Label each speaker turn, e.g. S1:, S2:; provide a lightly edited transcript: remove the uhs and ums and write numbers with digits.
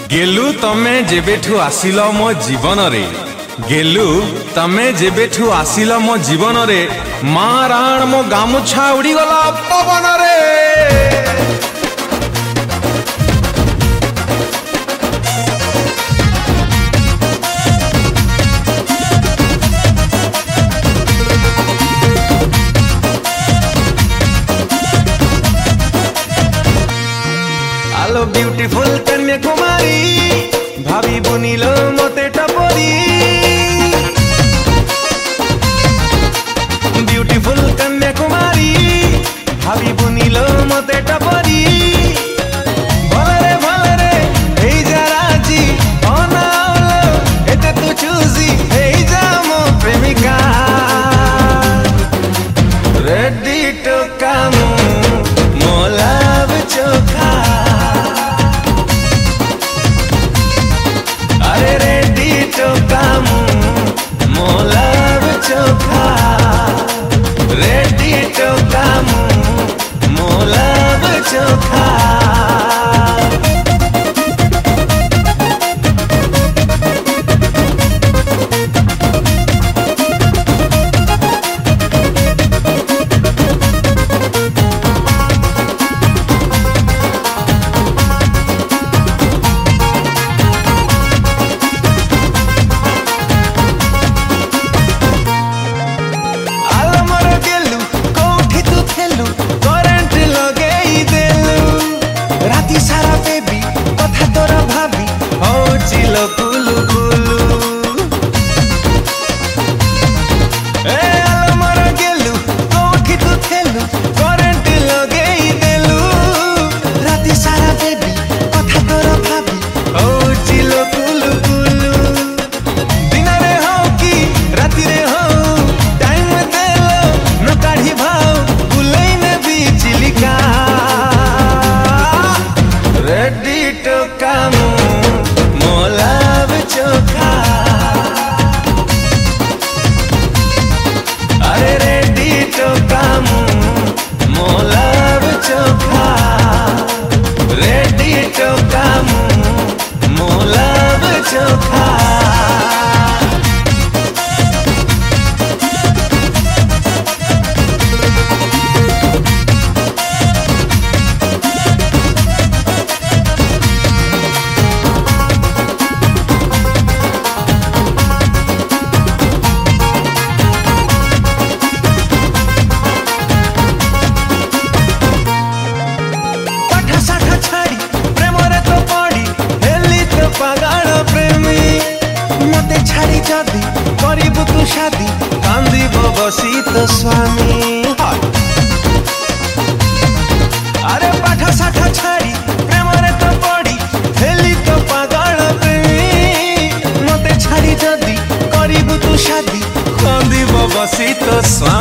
S1: गेलु तमे जेबेठु आसिल मो जीवन रे गेलु तमे जेबेठु आसिल मो जीवन रे माराण मो गामुछा उड़ी गला पवन रे। आलो ब्यूटीफुल कन्याकुमारी भाभी बुनिलो मते टपरी। ब्यूटीफुल कन्याकुमारी भाभी बुनिलो मते टपरी। भलरे हे जा राजी अनाउलो एते तू चूजी हे जा मो प्रेमिका। रेडी टू कम मो लव चोखा। रेडी टू कम मो लव चोखा। रेडी टू कम मो लव चोखा। कुलू कुलू ए अलमर गेलु कोठी तू थेलु करंट लगेई देलु। राती सारा बेबी कथा तोर भाभी ओ चिलो कुलू कुलू। दिन रे हो कि राती रे हो टाइम देलो न काढ़ी भाव बुलई ने भी चिलिका। रेडी टू कम चोखा। अरे रेडी टू कम मो लव चोखा। रेडी टू कम मो लव चोखा। पागल प्रेमी मते छाड़ी जदी करिबु तू शादी कांदिबो बसी तो स्वामी। अरे पाठ साठ छाड़ी प्रेम रे तो पड़ी हेली तो पागल प्रेमी मते छाड़ी जदी करिबु तू शादी कांदिबो बसी तो स्वामी।